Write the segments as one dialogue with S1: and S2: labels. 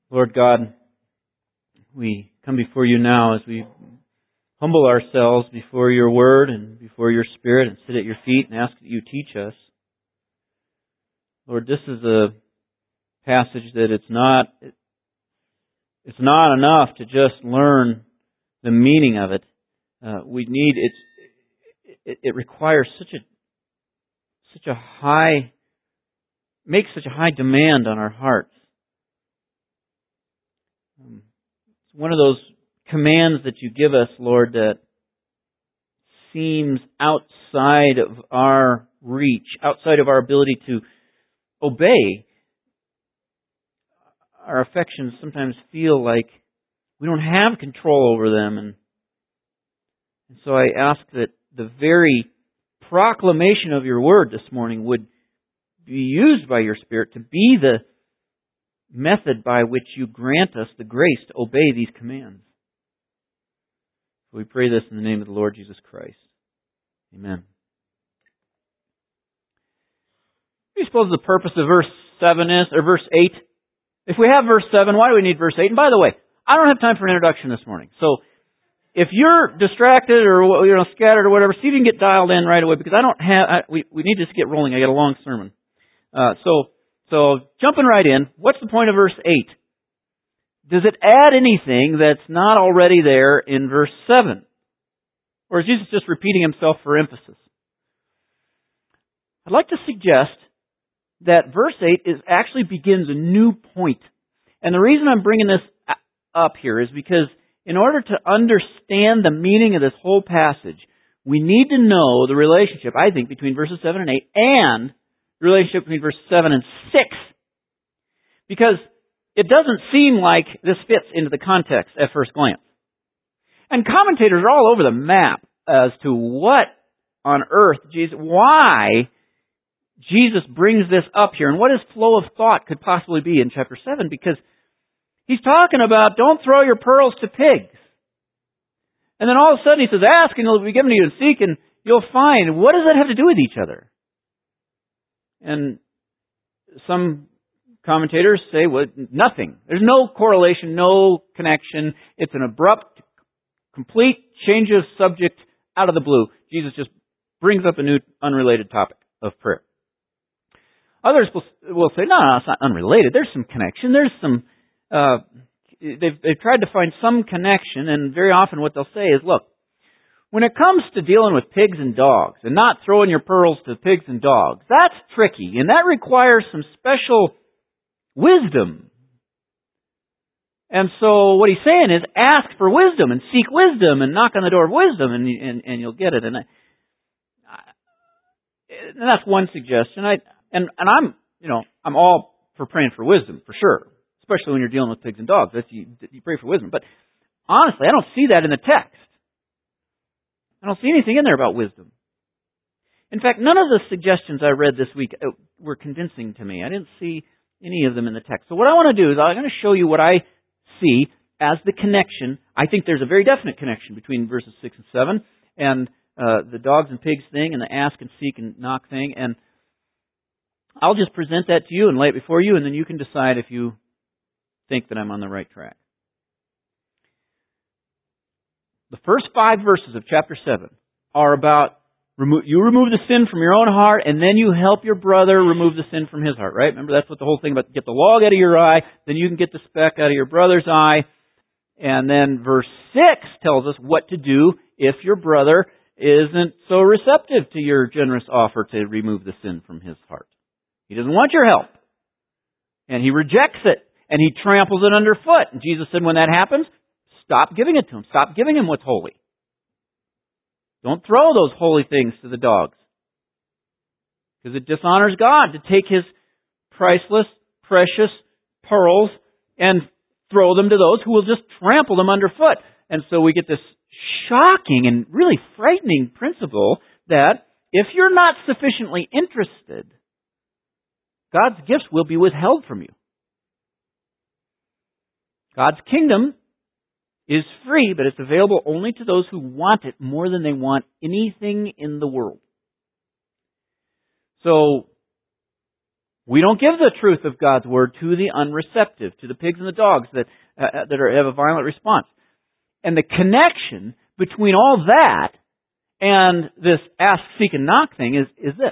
S1: Lord God, we come before you now as we humble ourselves before your word and before your Spirit and sit at your feet and ask that you teach us. Lord, this is a passage that it's not enough to just learn the meaning of it. It requires makes such a high demand on our hearts. It's one of those commands that you give us, Lord, that seems outside of our reach, outside of our ability to obey. Our affections sometimes feel like we don't have control over them. And so I ask that the very proclamation of your word this morning would be used by your Spirit to be the method by which you grant us the grace to obey these commands. We pray this in the name of the Lord Jesus Christ. Amen. What do you suppose the purpose of verse 7 is, or verse 8? If we have verse 7, why do we need verse 8? And by the way, I don't have time for an introduction this morning. So, if you're distracted or scattered or whatever, see if you can get dialed in right away, because we need to just get rolling. I got a long sermon. So jumping right in, what's the point of verse 8? Does it add anything that's not already there in verse 7? Or is Jesus just repeating himself for emphasis? I'd like to suggest that verse 8 actually begins a new point. And the reason I'm bringing this up here is because in order to understand the meaning of this whole passage, we need to know the relationship, I think, between verses 7 and 8 and the relationship between verses 7 and 6. Because it doesn't seem like this fits into the context at first glance. And commentators are all over the map as to what on earth, why Jesus brings this up here and what his flow of thought could possibly be in chapter 7, because he's talking about don't throw your pearls to pigs. And then all of a sudden he says, ask and it'll be given to you, and seek and you'll find. What does that have to do with each other? And some commentators say, well, nothing. There's no correlation, no connection. It's an abrupt, complete change of subject out of the blue. Jesus just brings up a new, unrelated topic of prayer. Others will say, no, it's not unrelated. There's some connection. There's some, they've tried to find some connection, and very often what they'll say is, look, when it comes to dealing with pigs and dogs, and not throwing your pearls to pigs and dogs, that's tricky, and that requires some special wisdom. And so what he's saying is, ask for wisdom, and seek wisdom, and knock on the door of wisdom, and you'll get it. And that's one suggestion. I'm all for praying for wisdom, for sure. Especially when you're dealing with pigs and dogs. You pray for wisdom. But honestly, I don't see that in the text. I don't see anything in there about wisdom. In fact, none of the suggestions I read this week were convincing to me. I didn't see any of them in the text. So what I want to do is I'm going to show you what I see as the connection. I think there's a very definite connection between verses 6 and 7 and the dogs and pigs thing and the ask and seek and knock thing. And I'll just present that to you and lay it before you, and then you can decide if you think that I'm on the right track. The first 5 verses of chapter 7 are about you remove the sin from your own heart, and then you help your brother remove the sin from his heart, right? Remember, that's what the whole thing about get the log out of your eye, then you can get the speck out of your brother's eye. And then verse 6 tells us what to do if your brother isn't so receptive to your generous offer to remove the sin from his heart. He doesn't want your help. And he rejects it. And he tramples it underfoot. And Jesus said when that happens, stop giving it to him. Stop giving him what's holy. Don't throw those holy things to the dogs. Because it dishonors God to take His priceless, precious pearls and throw them to those who will just trample them underfoot. And so we get this shocking and really frightening principle that if you're not sufficiently interested, God's gifts will be withheld from you. God's kingdom is free, but it's available only to those who want it more than they want anything in the world. So, We don't give the truth of God's Word to the unreceptive, to the pigs and the dogs that have a violent response. And the connection between all that and this ask, seek, and knock thing is this.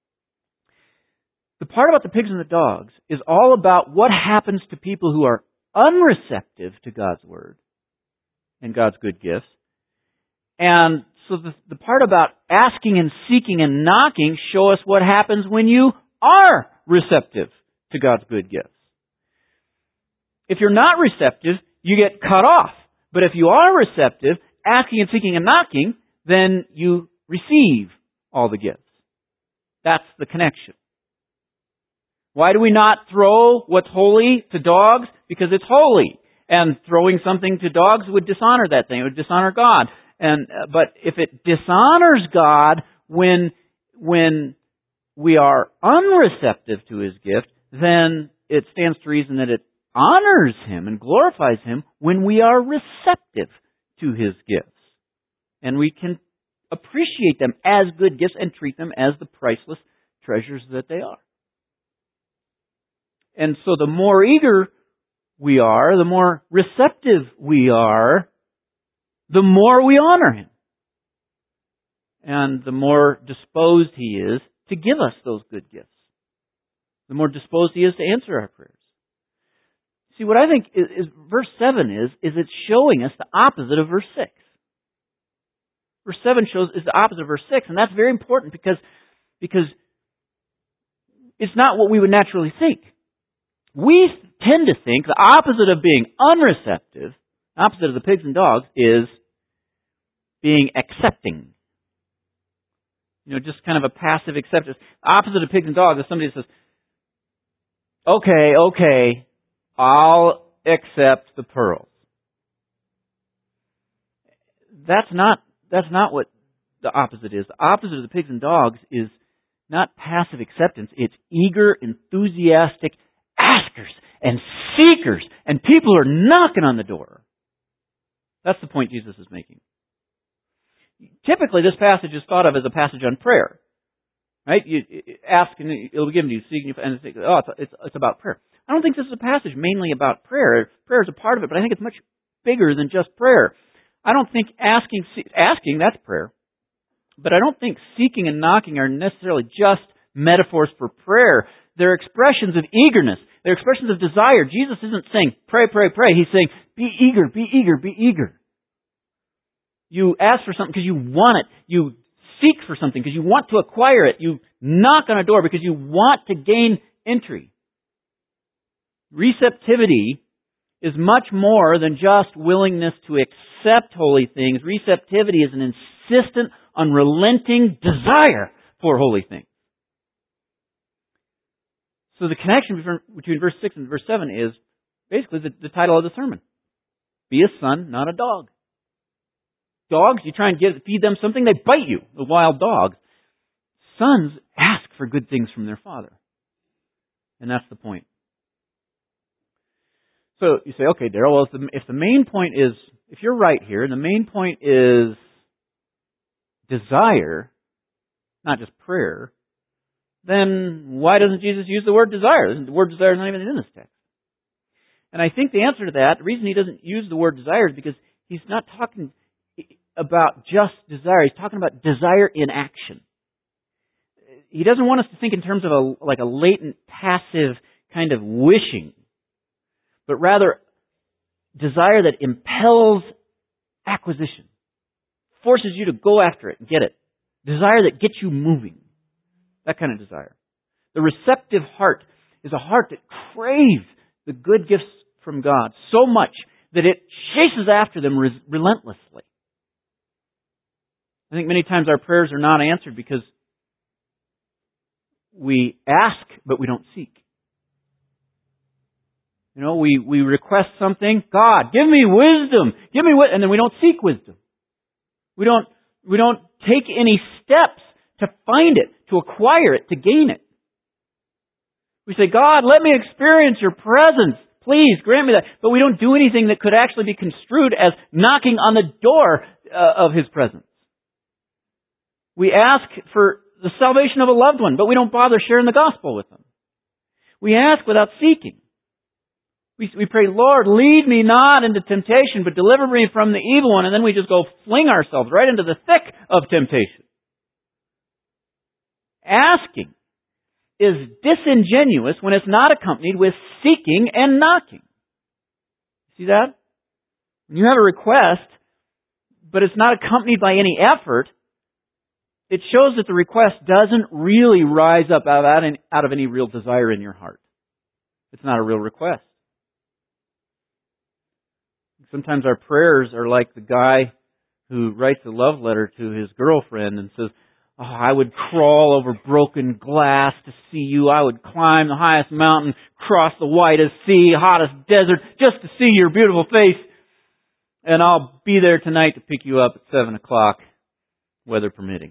S1: The part about the pigs and the dogs is all about what happens to people who are unreceptive to God's Word and God's good gifts. And so the part about asking and seeking and knocking show us what happens when you are receptive to God's good gifts. If you're not receptive, you get cut off. But if you are receptive, asking and seeking and knocking, then you receive all the gifts. That's the connection. Why do we not throw what's holy to dogs? Because it's holy. And throwing something to dogs would dishonor that thing. It would dishonor God. But if it dishonors God when we are unreceptive to His gift, then it stands to reason that it honors Him and glorifies Him when we are receptive to His gifts. And we can appreciate them as good gifts and treat them as the priceless treasures that they are. And so the more eager we are, the more receptive we are, the more we honor Him. And the more disposed He is to give us those good gifts. The more disposed He is to answer our prayers. See, what I think is verse 7 is it's showing us the opposite of verse 6. Verse 7 is the opposite of verse 6, and that's very important because it's not what we would naturally think. We tend to think the opposite of being unreceptive, the opposite of the pigs and dogs, is being accepting. Just kind of a passive acceptance. The opposite of pigs and dogs is somebody that says, okay, I'll accept the pearls. That's not what the opposite is. The opposite of the pigs and dogs is not passive acceptance. It's eager, enthusiastic askers and seekers, and people are knocking on the door. That's the point Jesus is making. Typically, this passage is thought of as a passage on prayer. Right? You ask and it'll be given to you, seek and you find, and think, it's about prayer. I don't think this is a passage mainly about prayer. Prayer is a part of it, but I think it's much bigger than just prayer. I don't think asking, that's prayer. But I don't think seeking and knocking are necessarily just metaphors for prayer. They're expressions of eagerness. They're expressions of desire. Jesus isn't saying, pray, pray, pray. He's saying, be eager, be eager, be eager. You ask for something because you want it. You seek for something because you want to acquire it. You knock on a door because you want to gain entry. Receptivity is much more than just willingness to accept holy things. Receptivity is an insistent, unrelenting desire for holy things. So the connection between verse 6 and verse 7 is basically the title of the sermon. Be a son, not a dog. Dogs, you try and feed them something, they bite you, the wild dogs. Sons ask for good things from their father. And that's the point. So you say, okay, Darrell, well, if the main point is, if you're right here, and the main point is desire, not just prayer, then why doesn't Jesus use the word desire? The word desire is not even in this text. And I think the answer to that, the reason he doesn't use the word desire is because he's not talking about just desire. He's talking about desire in action. He doesn't want us to think in terms of a latent, passive kind of wishing, but rather desire that impels acquisition, forces you to go after it and get it. Desire that gets you moving. That kind of desire. The receptive heart is a heart that craves the good gifts from God so much that it chases after them relentlessly. I think many times our prayers are not answered because we ask, but we don't seek. We request something. God, give me wisdom. And then we don't seek wisdom. We don't take any steps to find it, to acquire it, to gain it. We say, God, let me experience your presence. Please grant me that. But we don't do anything that could actually be construed as knocking on the door of His presence. We ask for the salvation of a loved one, but we don't bother sharing the gospel with them. We ask without seeking. We pray, Lord, lead me not into temptation, but deliver me from the evil one. And then we just go fling ourselves right into the thick of temptation. Asking is disingenuous when it's not accompanied with seeking and knocking. See that? When you have a request, but it's not accompanied by any effort, it shows that the request doesn't really rise up out of any real desire in your heart. It's not a real request. Sometimes our prayers are like the guy who writes a love letter to his girlfriend and says, "Oh, I would crawl over broken glass to see you. I would climb the highest mountain, cross the widest sea, hottest desert, just to see your beautiful face. And I'll be there tonight to pick you up at 7 o'clock, weather permitting."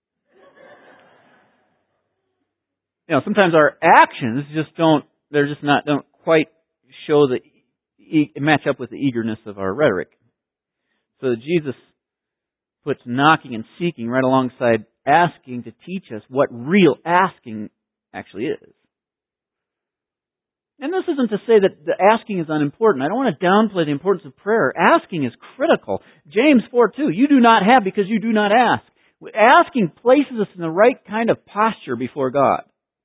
S1: Sometimes our actions don't quite show match up with the eagerness of our rhetoric. So Jesus puts knocking and seeking right alongside asking to teach us what real asking actually is. And this isn't to say that the asking is unimportant. I don't want to downplay the importance of prayer. Asking is critical. James 4:2, you do not have because you do not ask. Asking places us in the right kind of posture before God.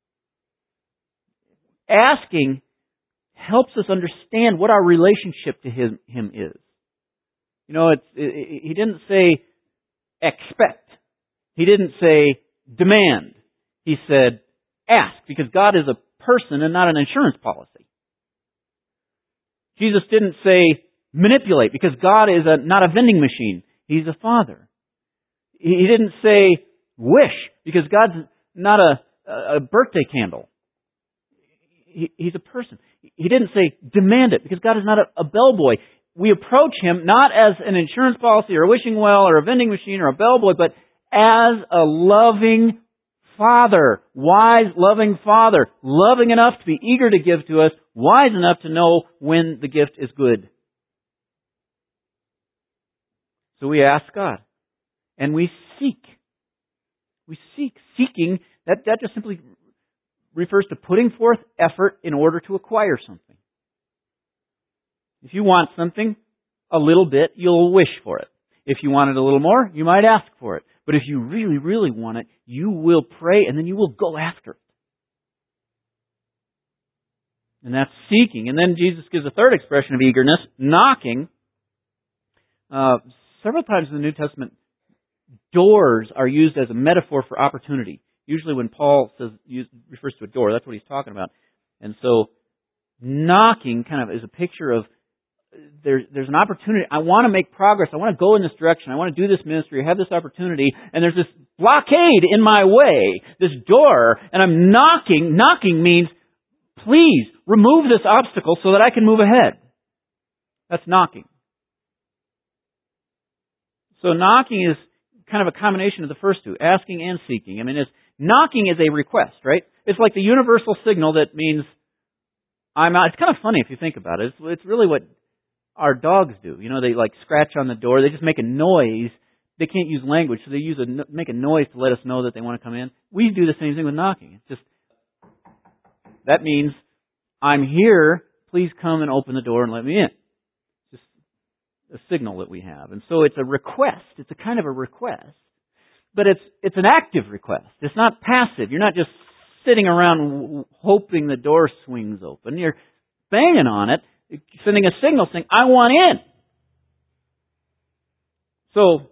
S1: Asking helps us understand what our relationship to Him is. He didn't say expect. He didn't say demand. He said ask, because God is a person and not an insurance policy. Jesus didn't say manipulate, because God is not a vending machine. He's a Father. He didn't say wish, because God's not a birthday candle. He's a person. He didn't say demand it, because God is not a bellboy. We approach Him not as an insurance policy or a wishing well or a vending machine or a bellboy, but as a loving Father, wise, loving Father, loving enough to be eager to give to us, wise enough to know when the gift is good. So we ask God, and we seek. We seek. Seeking, that just simply refers to putting forth effort in order to acquire something. If you want something a little bit, you'll wish for it. If you want it a little more, you might ask for it. But if you really, really want it, you will pray and then you will go after it. And that's seeking. And then Jesus gives a third expression of eagerness, knocking. Several times in the New Testament, doors are used as a metaphor for opportunity. Usually when Paul refers to a door, that's what he's talking about. And so knocking kind of is a picture of there's an opportunity. I want to make progress. I want to go in this direction. I want to do this ministry. I have this opportunity. And there's this blockade in my way, this door, and I'm knocking. Knocking means, please remove this obstacle so that I can move ahead. That's knocking. So knocking is kind of a combination of the first two, asking and seeking. Knocking is a request, right? It's like the universal signal that means I'm out. It's kind of funny if you think about it. It's really what our dogs do. They scratch on the door. They just make a noise. They can't use language, so they make a noise to let us know that they want to come in. We do the same thing with knocking. It's just, that means I'm here. Please come and open the door and let me in. It's just a signal that we have. And so it's a request. It's a kind of a request. But it's an active request. It's not passive. You're not just sitting around hoping the door swings open. You're banging on it, sending a signal saying, I want in. So,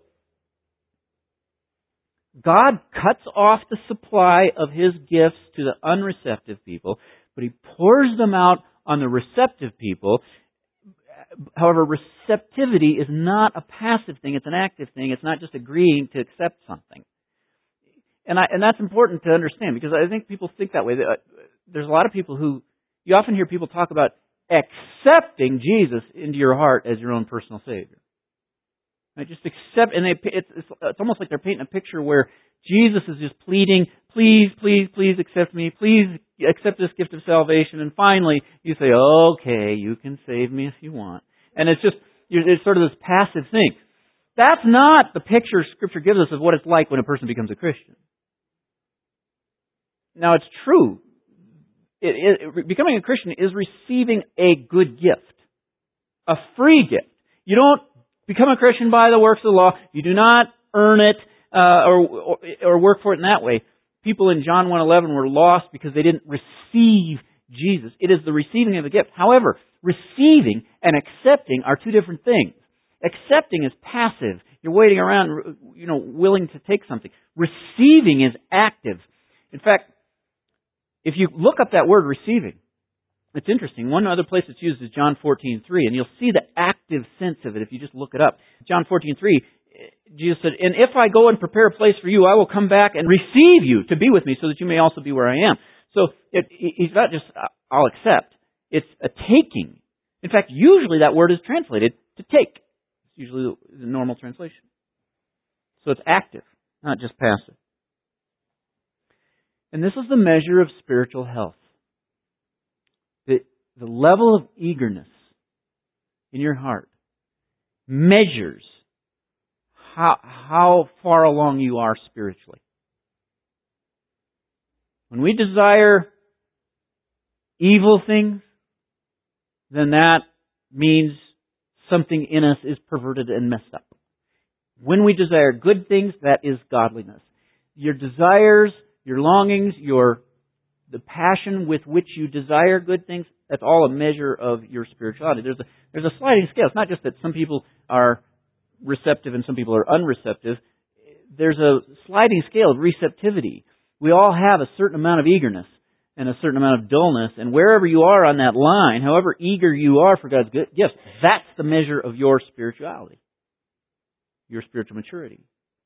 S1: God cuts off the supply of His gifts to the unreceptive people, but He pours them out on the receptive people. However, receptivity is not a passive thing, it's an active thing. It's not just agreeing to accept something. And that's important to understand, because I think people think that way. There's a lot of people you often hear people talk about accepting Jesus into your heart as your own personal Savior. Right? Just accept, and it's almost like they're painting a picture where Jesus is just pleading, please, please, please accept me, please accept this gift of salvation, and finally you say, okay, you can save me if you want. And it's sort of this passive thing. That's not the picture Scripture gives us of what it's like when a person becomes a Christian. Now, it's true becoming a Christian is receiving a good gift, a free gift. You don't become a Christian by the works of the law. You do not earn it or work for it in that way. People in John 1:11 were lost because they didn't receive Jesus. It is the receiving of a gift. However, receiving and accepting are two different things. Accepting is passive. You're waiting around, willing to take something. Receiving is active. In fact, if you look up that word receiving, it's interesting. One other place it's used is John 14:3, and you'll see the active sense of it if you just look it up. John 14:3, Jesus said, "And if I go and prepare a place for you, I will come back and receive you to be with me so that you may also be where I am." So he's not just, I'll accept. It's a taking. In fact, usually that word is translated to take. It's usually the normal translation. So it's active, not just passive. And this is the measure of spiritual health. The level of eagerness in your heart measures how far along you are spiritually. When we desire evil things, then that means something in us is perverted and messed up. When we desire good things, that is godliness. Your desires, your longings, the passion with which you desire good things, that's all a measure of your spirituality. There's a sliding scale. It's not just that some people are receptive and some people are unreceptive. There's a sliding scale of receptivity. We all have a certain amount of eagerness and a certain amount of dullness, and wherever you are on that line, however eager you are for God's gifts, that's the measure of your spirituality, your spiritual maturity.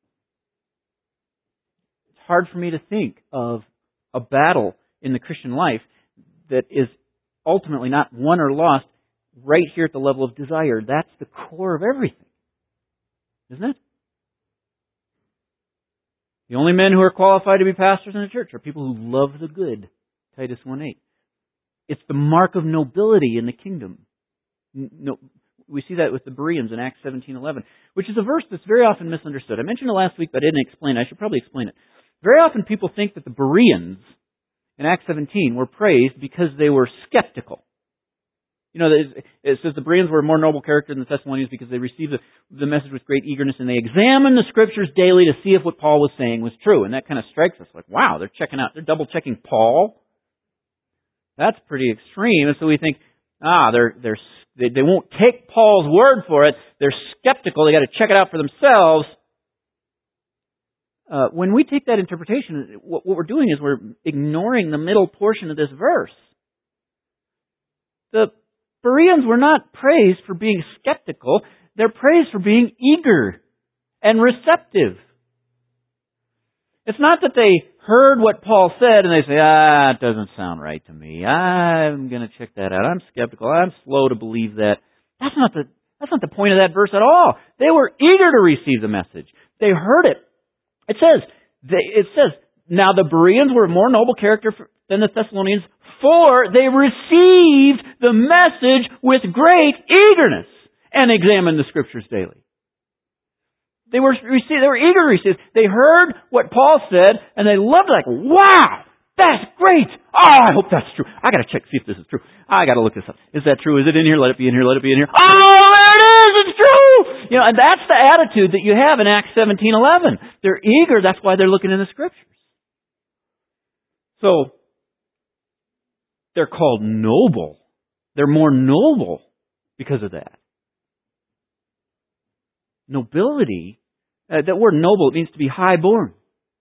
S1: It's hard for me to think of a battle in the Christian life that is ultimately not won or lost right here at the level of desire. That's the core of everything, isn't it? The only men who are qualified to be pastors in the church are people who love the good. Titus 1:8. It's the mark of nobility in the kingdom. No, we see that with the Bereans in Acts 17:11, which is a verse that's very often misunderstood. I mentioned it last week, but I didn't explain it. I should probably explain it. Very often people think that the Bereans in Acts 17 were praised because they were skeptical. It says the Bereans were a more noble character than the Thessalonians because they received the message with great eagerness and they examined the Scriptures daily to see if what Paul was saying was true. And that kind of strikes us like, wow, they're double checking Paul. That's pretty extreme. And so we think, they won't take Paul's word for it. They're skeptical. They got to check it out for themselves. When we take that interpretation, what we're doing is we're ignoring the middle portion of this verse. The Bereans were not praised for being skeptical. They're praised for being eager and receptive. It's not that they heard what Paul said and they say, it doesn't sound right to me. I'm going to check that out. I'm skeptical. I'm slow to believe that. That's not the point of that verse at all. They were eager to receive the message. They heard it. It says, now the Bereans were a more noble character than the Thessalonians, for they received the message with great eagerness and examined the Scriptures daily. They were eager to receive. They heard what Paul said, and they loved it. Like, wow, that's great. Oh, I hope that's true. I got to check, see if this is true. I got to look this up. Is that true? Is it in here? Let it be in here. Let it be in here. Oh, there it is. It's true. And that's the attitude that you have in Acts 17:11. They're eager. That's why they're looking in the Scriptures. So they're called noble. They're more noble because of that. Nobility. That word noble, it means to be high-born.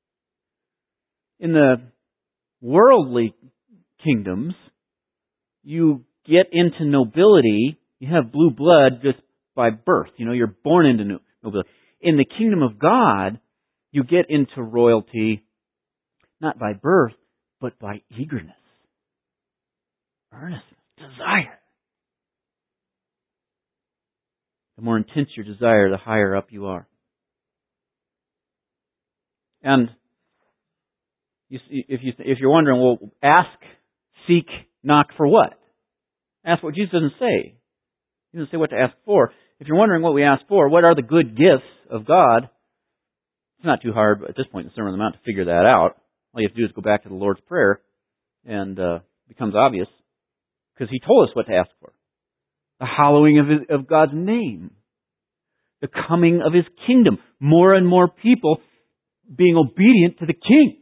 S1: In the worldly kingdoms, you get into nobility, you have blue blood just by birth. You're born into nobility. In the kingdom of God, you get into royalty not by birth, but by eagerness, earnestness, desire. The more intense your desire, the higher up you are. And if you're wondering, well, ask, seek, knock for what? Ask what Jesus doesn't say. He doesn't say what to ask for. If you're wondering what we ask for, what are the good gifts of God? It's not too hard at this point in the Sermon on the Mount to figure that out. All you have to do is go back to the Lord's Prayer and becomes obvious because He told us what to ask for. The hallowing of God's name. The coming of His kingdom. More and more people being obedient to the King.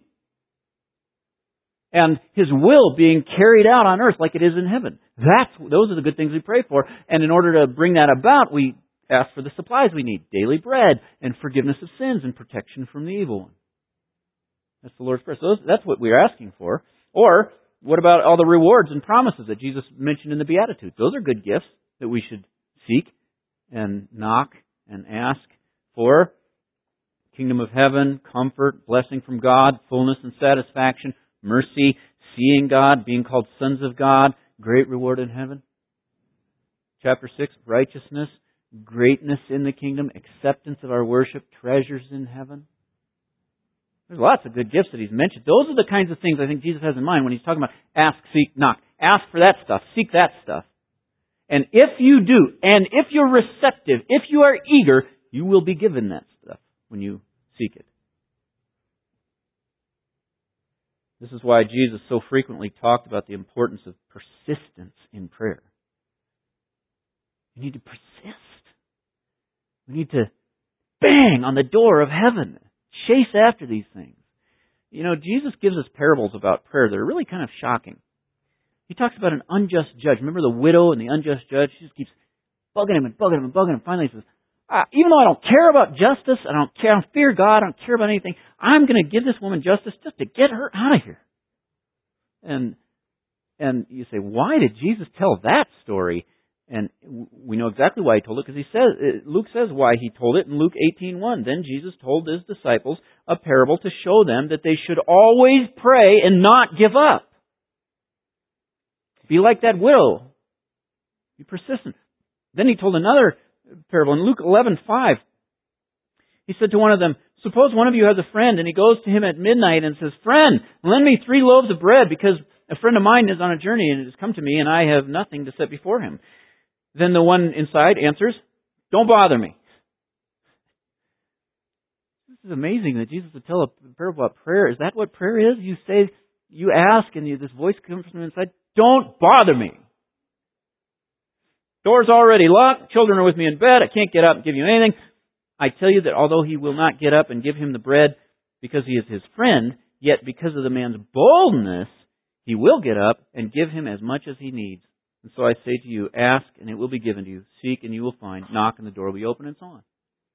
S1: And His will being carried out on earth like it is in heaven. Those are the good things we pray for. And in order to bring that about, we ask for the supplies we need. Daily bread and forgiveness of sins and protection from the evil one. That's the Lord's Prayer. So that's what we're asking for. Or, what about all the rewards and promises that Jesus mentioned in the Beatitudes? Those are good gifts that we should seek and knock and ask for. Kingdom of heaven, comfort, blessing from God, fullness and satisfaction, mercy, seeing God, being called sons of God, great reward in heaven. Chapter 6, righteousness, greatness in the kingdom, acceptance of our worship, treasures in heaven. There's lots of good gifts that He's mentioned. Those are the kinds of things I think Jesus has in mind when He's talking about ask, seek, knock. Ask for that stuff. Seek that stuff. And if you do, and if you're receptive, if you are eager, you will be given that stuff when you seek it. This is why Jesus so frequently talked about the importance of persistence in prayer. We need to persist. We need to bang on the door of heaven. Chase after these things. You know, Jesus gives us parables about prayer that are really kind of shocking. He talks about an unjust judge. Remember the widow and the unjust judge? She just keeps bugging him and bugging him and bugging him. Finally he says, even though I don't care about justice, I don't fear God, I don't care about anything, I'm going to give this woman justice just to get her out of here. And you say, why did Jesus tell that story? And we know exactly why He told it, because Luke says why He told it in Luke 18:1. Then Jesus told His disciples a parable to show them that they should always pray and not give up. Be like that widow. Be persistent. Then He told another parable in Luke 11:5. He said to one of them, suppose one of you has a friend and he goes to him at midnight and says, friend, lend me 3 loaves of bread because a friend of mine is on a journey and has come to me and I have nothing to set before him. Then the one inside answers, don't bother me. This is amazing that Jesus would tell a parable about prayer. Is that what prayer is? You say, you ask and this voice comes from inside, don't bother me. Door's already locked. Children are with me in bed. I can't get up and give you anything. I tell you that although he will not get up and give him the bread because he is his friend, yet because of the man's boldness, he will get up and give him as much as he needs. And so I say to you, ask and it will be given to you. Seek and you will find. Knock and the door will be open and so on.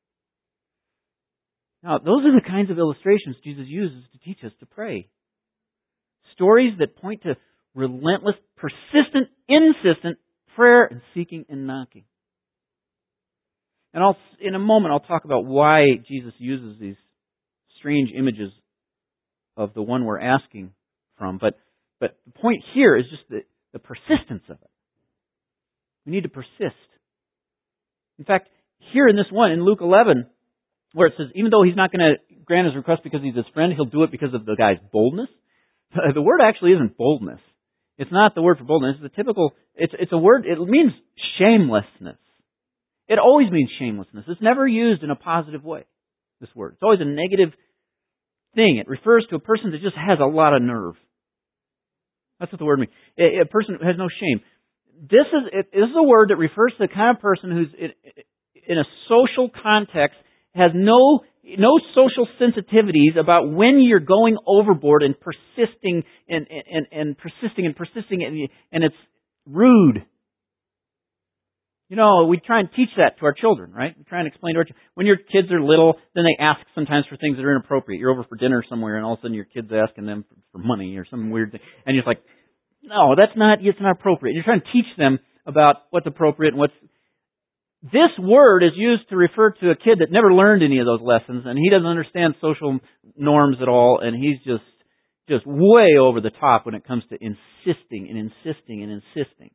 S1: Now, those are the kinds of illustrations Jesus uses to teach us to pray. Stories that point to relentless, persistent, insistent prayer and seeking and knocking. And in a moment, I'll talk about why Jesus uses these strange images of the one we're asking from. But the point here is just the persistence of it. We need to persist. In fact, here in this one, in Luke 11, where it says, even though he's not going to grant his request because he's his friend, he'll do it because of the guy's boldness. The word actually isn't boldness. It's not the word for boldness. It's a typical, it's a word, it means shamelessness. It always means shamelessness. It's never used in a positive way, this word. It's always a negative thing. It refers to a person that just has a lot of nerve. That's what the word means. A person who has no shame. This is a word that refers to the kind of person who's in a social context, has no social sensitivities about when you're going overboard and persisting and persisting and it's rude. You know, we try and teach that to our children, right? We try and explain to our children. When your kids are little, then they ask sometimes for things that are inappropriate. You're over for dinner somewhere and all of a sudden your kid's asking them for money or some weird thing. And you're just like, no, it's not appropriate. You're trying to teach them about what's appropriate and what's... This word is used to refer to a kid that never learned any of those lessons and he doesn't understand social norms at all and he's just way over the top when it comes to insisting and insisting and insisting.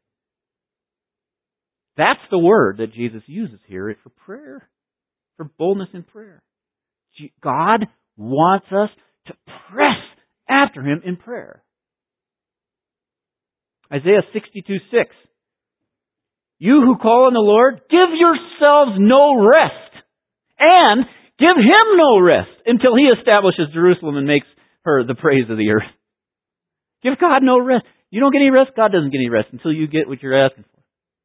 S1: That's the word that Jesus uses here for prayer, for boldness in prayer. God wants us to press after Him in prayer. Isaiah 62:6. You who call on the Lord, give yourselves no rest, and give Him no rest until He establishes Jerusalem and makes her the praise of the earth. Give God no rest. You don't get any rest, God doesn't get any rest until you get what you're asking for.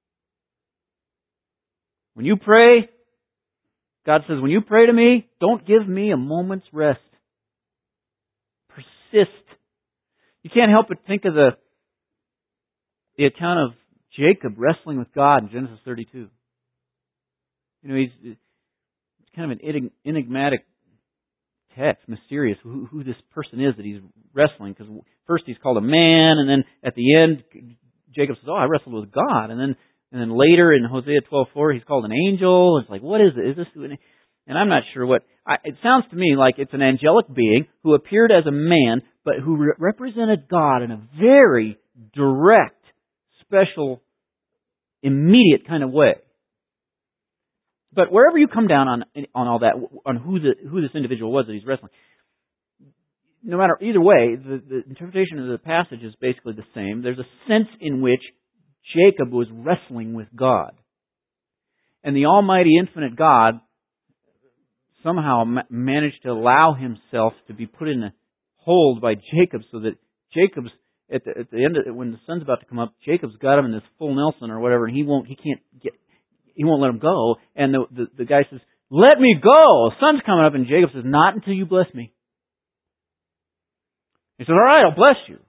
S1: When you pray, God says, when you pray to me, don't give me a moment's rest. Persist. You can't help but think of the account of Jacob wrestling with God in Genesis 32. You know, it's kind of an enigmatic text, mysterious, who this person is that he's wrestling. Because first he's called a man, and then at the end, Jacob says, "Oh, I wrestled with God." And then later in Hosea 12:4, he's called an angel. It's like, what is it? Is this? And I'm not sure what. It sounds to me like it's an angelic being who appeared as a man, but who represented God in a very direct, special, immediate kind of way. But wherever you come down on all that, on who this individual was that he's wrestling, no matter either way, the interpretation of the passage is basically the same. There's a sense in which Jacob was wrestling with God, and the Almighty, infinite God somehow managed to allow himself to be put in a hold by Jacob, so that Jacob's at the end of, when the sun's about to come up, Jacob's got him in this full Nelson or whatever, and he won't let him go. And the guy says, "Let me go! The sun's coming up." And Jacob says, "Not until you bless me." He says, "All right, I'll bless you."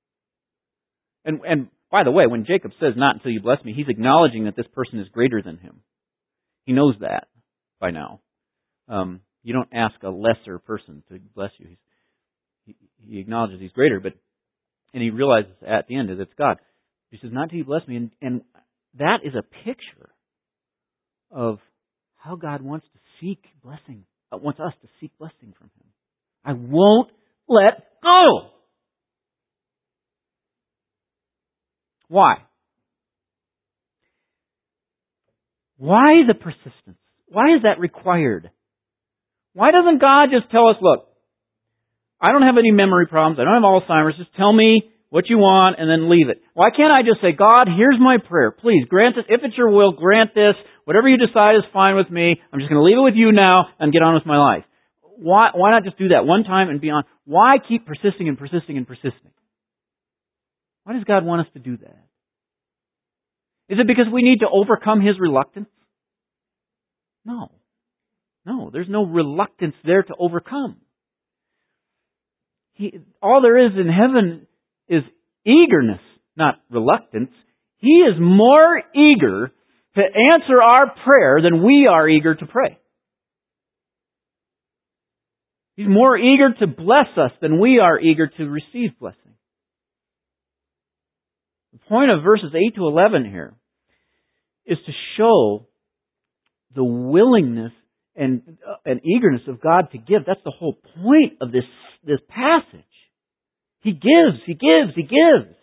S1: And by the way, when Jacob says, "Not until you bless me," he's acknowledging that this person is greater than him. He knows that by now. You don't ask a lesser person to bless you. He acknowledges he's greater, and he realizes at the end that it's God. He says, "Not until you bless me," and that is a picture of how God wants to seek blessing, wants us to seek blessing from Him. I won't let go. Why? Why the persistence? Why is that required? Why doesn't God just tell us, "Look, I don't have any memory problems. I don't have Alzheimer's. Just tell me what you want and then leave it"? Why can't I just say, "God, here's my prayer. Please grant this. If it's your will, grant this. Whatever you decide is fine with me. I'm just going to leave it with you now and get on with my life"? Why not just do that one time and be on? Why keep persisting and persisting and persisting? Why does God want us to do that? Is it because we need to overcome His reluctance? No. No, there's no reluctance there to overcome. All there is in heaven is eagerness, not reluctance. He is more eager to answer our prayer than we are eager to pray. He's more eager to bless us than we are eager to receive blessing. The point of verses 8 to 11 here is to show the willingness and eagerness of God to give. That's the whole point of this passage. He gives, He gives, He gives.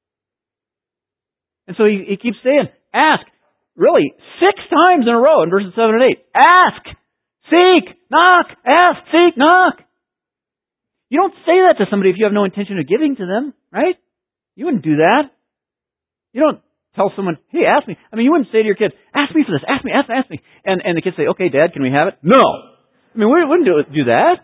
S1: And so he keeps saying, ask, really, 6 times in a row in verses 7 and 8. Ask, seek, knock, ask, seek, knock. You don't say that to somebody if you have no intention of giving to them, right? You wouldn't do that. You don't tell someone, "Hey, ask me." I mean, you wouldn't say to your kids, "Ask me for this, ask me, ask me." And the kids say, "Okay, Dad, can we have it?" No. I mean, we wouldn't do that.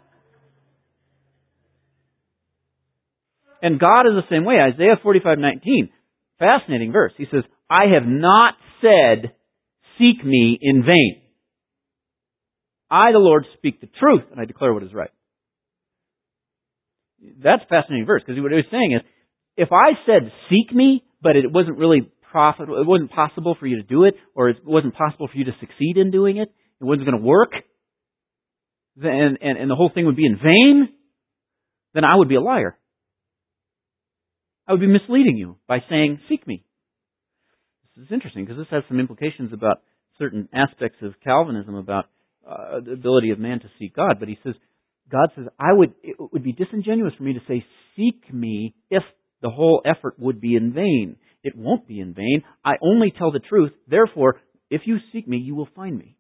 S1: And God is the same way. Isaiah 45:19, fascinating verse. He says, "I have not said, seek me in vain. I, the Lord, speak the truth, and I declare what is right." That's a fascinating verse, because what he was saying is, if I said, "Seek me," but it wasn't really profitable, it wasn't possible for you to do it, or it wasn't possible for you to succeed in doing it, it wasn't going to work, and the whole thing would be in vain, then I would be a liar. I would be misleading you by saying, "Seek me." This is interesting, because this has some implications about certain aspects of Calvinism about the ability of man to seek God. But he says, God says, it would be disingenuous for me to say, "Seek me," if the whole effort would be in vain. It won't be in vain. I only tell the truth. Therefore, if you seek me, you will find me.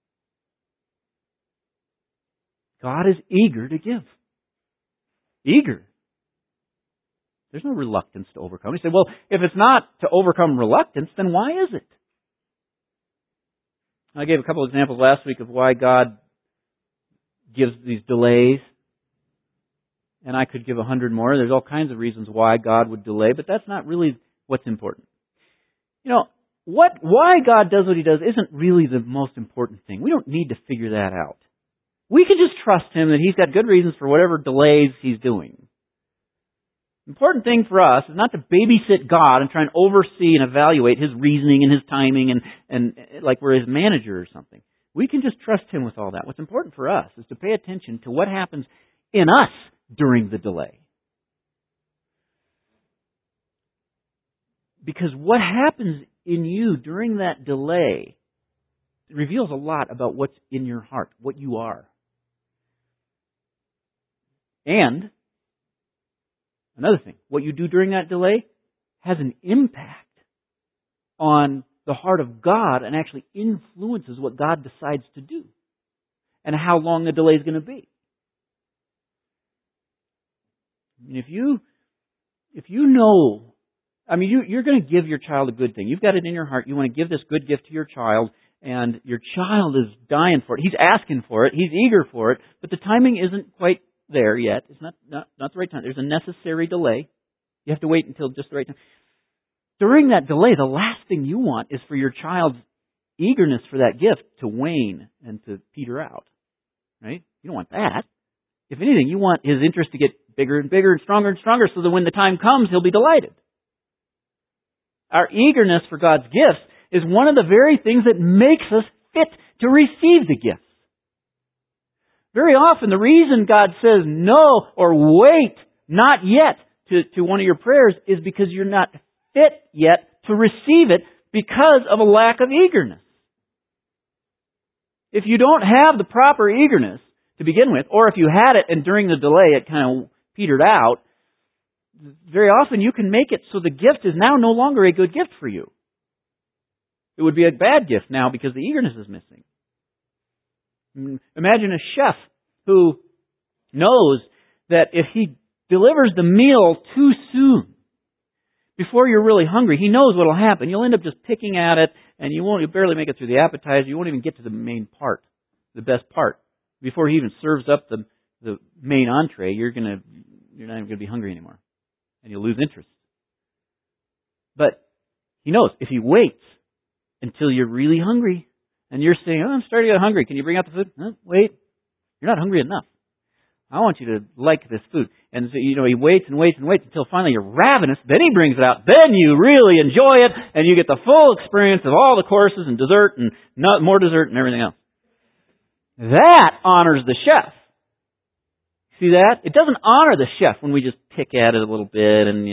S1: God is eager to give. Eager. There's no reluctance to overcome. You say, "Well, if it's not to overcome reluctance, then why is it?" I gave a couple examples last week of why God gives these delays. And I could give 100 more. There's all kinds of reasons why God would delay, but that's not really what's important. Why God does what He does isn't really the most important thing. We don't need to figure that out. We can just trust Him that He's got good reasons for whatever delays He's doing. The important thing for us is not to babysit God and try and oversee and evaluate His reasoning and His timing and like we're His manager or something. We can just trust Him with all that. What's important for us is to pay attention to what happens in us during the delay. Because what happens in you during that delay reveals a lot about what's in your heart, what you are. And another thing, what you do during that delay has an impact on the heart of God and actually influences what God decides to do and how long the delay is going to be. If you know, you're going to give your child a good thing. You've got it in your heart. You want to give this good gift to your child, and your child is dying for it. He's asking for it. He's eager for it, but the timing isn't quite there yet. It's not the right time. There's a necessary delay. You have to wait until just the right time. During that delay, the last thing you want is for your child's eagerness for that gift to wane and to peter out. Right? You don't want that. If anything, you want his interest to get bigger and bigger and stronger so that when the time comes, he'll be delighted. Our eagerness for God's gifts is one of the very things that makes us fit to receive the gifts. Very often, the reason God says no or wait, not yet, to one of your prayers is because you're not fit yet to receive it because of a lack of eagerness. If you don't have the proper eagerness to begin with, or if you had it and during the delay it kind of petered out, very often you can make it so the gift is now no longer a good gift for you. It would be a bad gift now because the eagerness is missing. Imagine a chef who knows that if he delivers the meal too soon, before you're really hungry, he knows what will happen. You'll end up just picking at it, and you'll barely make it through the appetizer. You won't even get to the main part, the best part. Before he even serves up the main entree, you're not even going to be hungry anymore, and you'll lose interest. But he knows if he waits until you're really hungry, and you're saying, I'm starting to get hungry. Can you bring out the food? No, wait. You're not hungry enough. I want you to like this food. And so, he waits and waits and waits until finally you're ravenous. Then he brings it out. Then you really enjoy it, and you get the full experience of all the courses and dessert and more dessert and everything else. That honors the chef. See that? It doesn't honor the chef when we just pick at it a little bit and,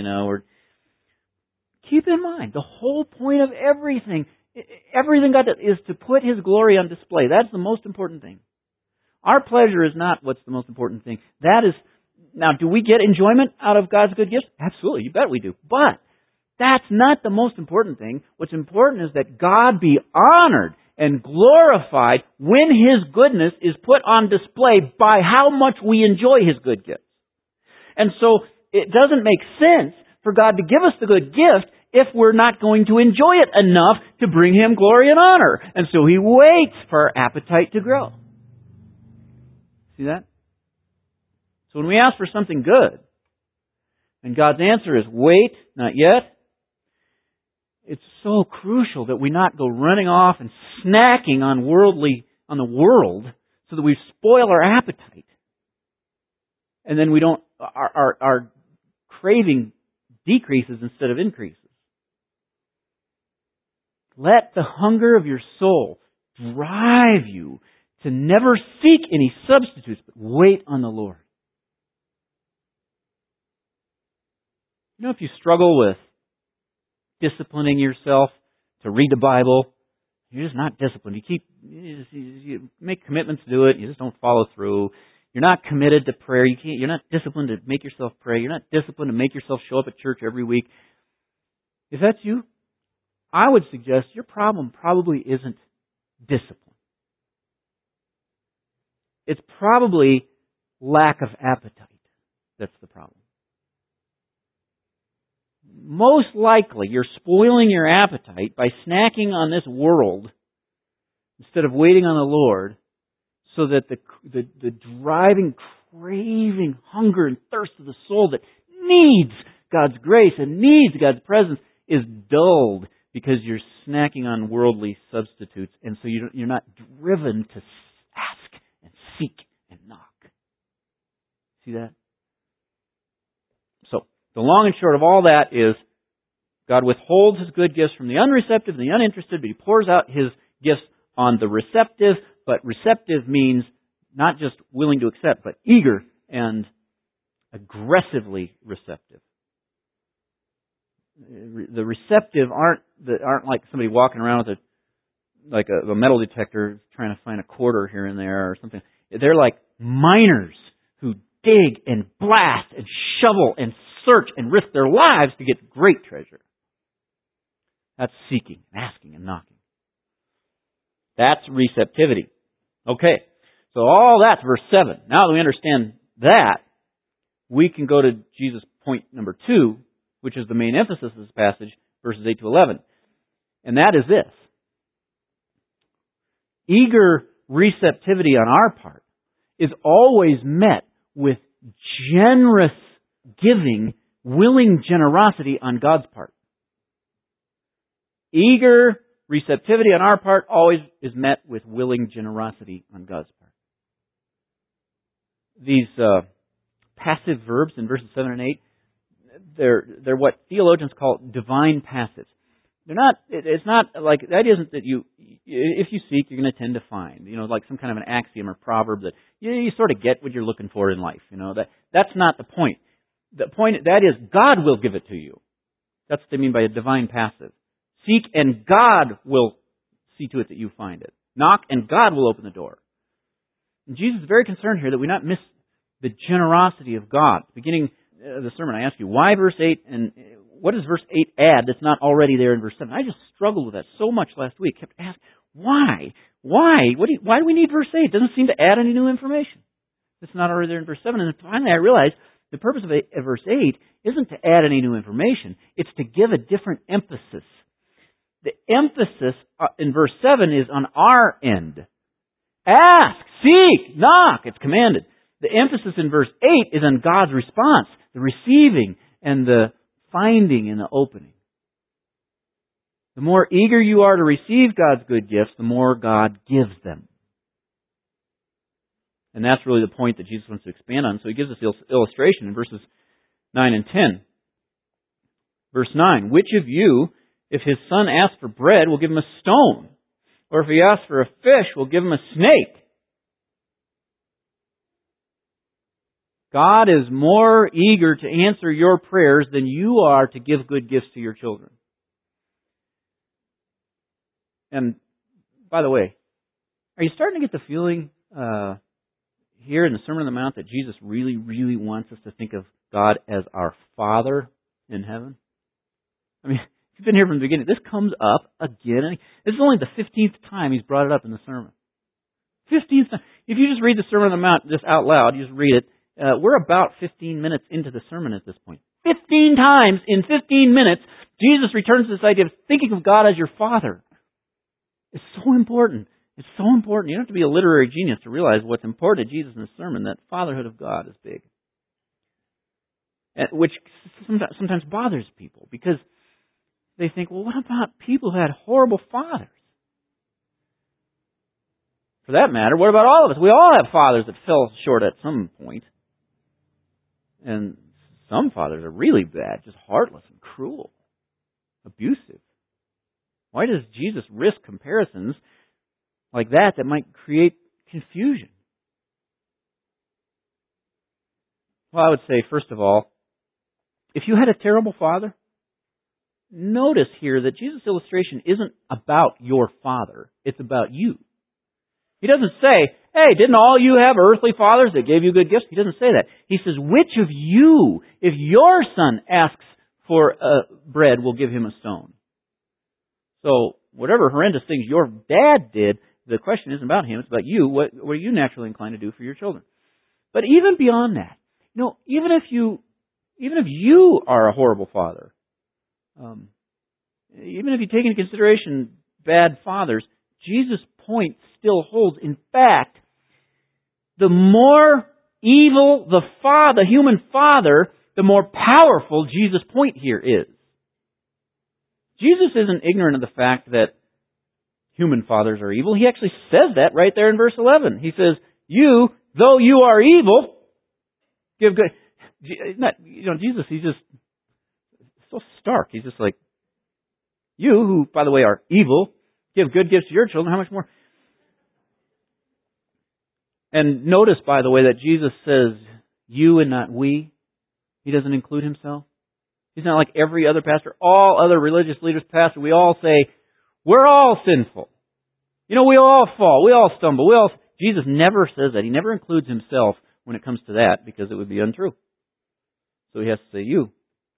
S1: keep in mind, the whole point of everything God does is to put His glory on display. That's the most important thing. Our pleasure is not what's the most important thing. Now, do we get enjoyment out of God's good gifts? Absolutely, you bet we do. But that's not the most important thing. What's important is that God be honored and glorified when His goodness is put on display by how much we enjoy His good gifts. And so, it doesn't make sense for God to give us the good gift if we're not going to enjoy it enough to bring Him glory and honor. And so He waits for our appetite to grow. See that? So when we ask for something good, and God's answer is wait, not yet, it's so crucial that we not go running off and snacking on the world so that we spoil our appetite. And then our craving decreases instead of increases. Let the hunger of your soul drive you to never seek any substitutes, but wait on the Lord. If you struggle with disciplining yourself to read the Bible, you're just not disciplined. You make commitments to do it, you just don't follow through. You're not committed to prayer. You're not disciplined to make yourself pray. You're not disciplined to make yourself show up at church every week. If that's you, I would suggest your problem probably isn't discipline. It's probably lack of appetite that's the problem. Most likely, you're spoiling your appetite by snacking on this world instead of waiting on the Lord, so that the driving craving hunger and thirst of the soul that needs God's grace and needs God's presence is dulled because you're snacking on worldly substitutes, and so you're not driven to ask and seek and knock. See that? So, the long and short of all that is God withholds His good gifts from the unreceptive and the uninterested, but He pours out His gifts on the receptive. But receptive means not just willing to accept, but eager and aggressively receptive. The receptive aren't like somebody walking around with a metal detector trying to find a quarter here and there or something. They're like miners who dig and blast and shovel and search and risk their lives to get great treasure. That's seeking, asking, and knocking. That's receptivity. Okay, so all that's verse 7. Now that we understand that, we can go to Jesus' point number 2, which is the main emphasis of this passage, verses 8 to 11. And that is this. Eager receptivity on our part is always met with generous giving, willing generosity on God's part. Eager receptivity on our part always is met with willing generosity on God's part. These passive verbs in verses 7 and 8, they're what theologians call divine passives. They're not. It's not like that. Isn't that you? If you seek, you're going to tend to find. Like some kind of an axiom or proverb that you sort of get what you're looking for in life. That's not the point. The point that is God will give it to you. That's what they mean by a divine passive. Seek and God will see to it that you find it. Knock and God will open the door. And Jesus is very concerned here that we not miss the generosity of God. Beginning of the sermon, I asked you, why verse 8 and what does verse 8 add that's not already there in verse 7? I just struggled with that so much last week. Kept asking, why? Why? Why do we need verse 8? It doesn't seem to add any new information. It's not already there in verse 7. And finally I realized the purpose of verse 8 isn't to add any new information. It's to give a different emphasis. The emphasis in verse 7 is on our end. Ask, seek, knock. It's commanded. The emphasis in verse 8 is on God's response, the receiving and the finding and the opening. The more eager you are to receive God's good gifts, the more God gives them. And that's really the point that Jesus wants to expand on. So He gives us illustration in verses 9 and 10. Verse 9, which of you, if his son asks for bread, will give him a stone? Or if he asks for a fish, will give him a snake? God is more eager to answer your prayers than you are to give good gifts to your children. And, by the way, are you starting to get the feeling here in the Sermon on the Mount that Jesus really, really wants us to think of God as our Father in heaven? I mean, if you've been here from the beginning, this comes up again. This is only the 15th time He's brought it up in the sermon. 15th time. If you just read the Sermon on the Mount just out loud, you just read it, we're about 15 minutes into the sermon at this point. 15 times in 15 minutes, Jesus returns to this idea of thinking of God as your Father. It's so important. It's so important. You don't have to be a literary genius to realize what's important to Jesus in this sermon, that fatherhood of God is big. Which sometimes bothers people because they think, well, what about people who had horrible fathers? For that matter, what about all of us? We all have fathers that fell short at some point. And some fathers are really bad, just heartless and cruel, abusive. Why does Jesus risk comparisons like that might create confusion? Well, I would say, first of all, if you had a terrible father, notice here that Jesus' illustration isn't about your father. It's about you. He doesn't say, hey, didn't all you have earthly fathers that gave you good gifts? He doesn't say that. He says, which of you, if your son asks for bread, will give him a stone? So, whatever horrendous things your dad did, the question isn't about him, it's about you. What are you naturally inclined to do for your children? But even beyond that, even if you are a horrible father, even if you take into consideration bad fathers, Jesus' point still holds. In fact, the more evil the human father, the more powerful Jesus' point here is. Jesus isn't ignorant of the fact that human fathers are evil. He actually says that right there in verse 11. He says, you, though you are evil, give good. Jesus, he's just so stark. He's just like, you, who, by the way, are evil, give good gifts to your children. How much more? And notice, by the way, that Jesus says, you and not we. He doesn't include himself. He's not like every other pastor. All other religious leaders, pastor, we all say, we're all sinful. We all fall. We all stumble. Jesus never says that. He never includes himself when it comes to that, because it would be untrue. So he has to say you.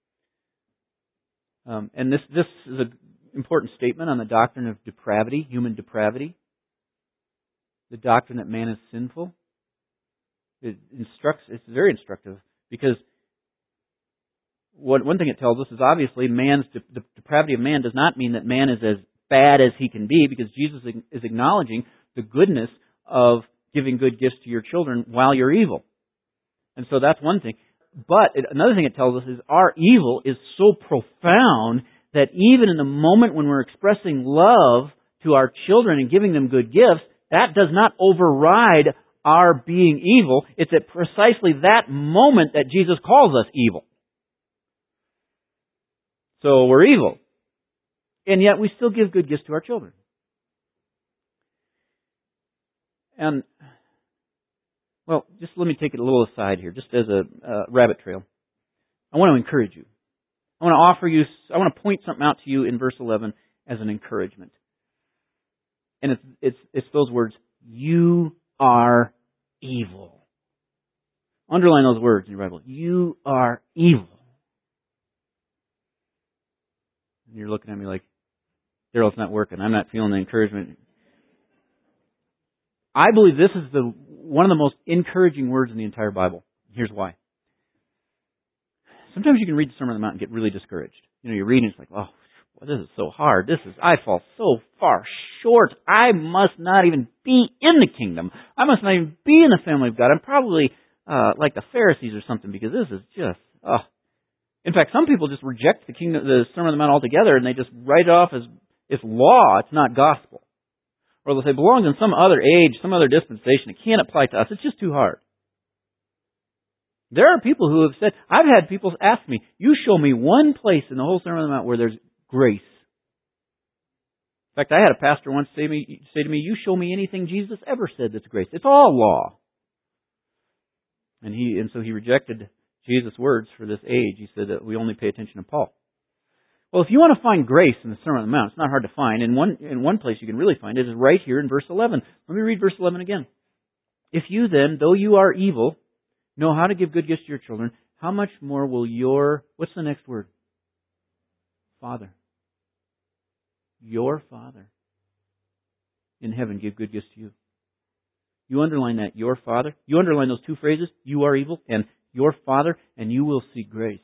S1: And this is an important statement on the doctrine of depravity, human depravity. The doctrine that man is sinful. It's very instructive, because one thing it tells us is obviously the depravity of man does not mean that man is as bad as he can be, because Jesus is acknowledging the goodness of giving good gifts to your children while you're evil. And so that's one thing. But another thing it tells us is our evil is so profound that even in the moment when we're expressing love to our children and giving them good gifts, that does not override our being evil. It's at precisely that moment that Jesus calls us evil. So we're evil. And yet we still give good gifts to our children. And, well, just let me take it a little aside here, just as a rabbit trail. I want to encourage you. I want to point something out to you in verse 11 as an encouragement. And it's those words, you are evil. Underline those words in your Bible. You are evil. And you're looking at me like, Daryl, it's not working. I'm not feeling the encouragement. I believe this is one of the most encouraging words in the entire Bible. Here's why. Sometimes you can read the Sermon on the Mount and get really discouraged. You're reading, it's like, oh, this is so hard. I fall so far short. I must not even be in the kingdom. I must not even be in the family of God. I'm probably like the Pharisees or something, because this is just, In fact, some people just reject the Sermon on the Mount altogether, and they just write it off as it's law. It's not gospel. Or they'll say it belongs in some other age, some other dispensation. It can't apply to us. It's just too hard. There are people who have said, I've had people ask me, you show me one place in the whole Sermon on the Mount where there's grace. In fact, I had a pastor once say to me, you show me anything Jesus ever said that's grace. It's all law. And so he rejected Jesus' words for this age. He said that we only pay attention to Paul. Well, if you want to find grace in the Sermon on the Mount, it's not hard to find. In one place you can really find it is right here in verse 11. Let me read verse 11 again. If you then, though you are evil, know how to give good gifts to your children, how much more will what's the next word? Father. Your Father in heaven give good gifts to you. You underline that, your Father. You underline those two phrases, you are evil, and your Father, and you will see grace.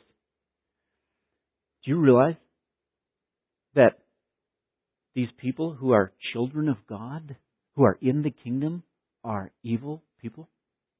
S1: Do you realize that these people who are children of God, who are in the kingdom, are evil people?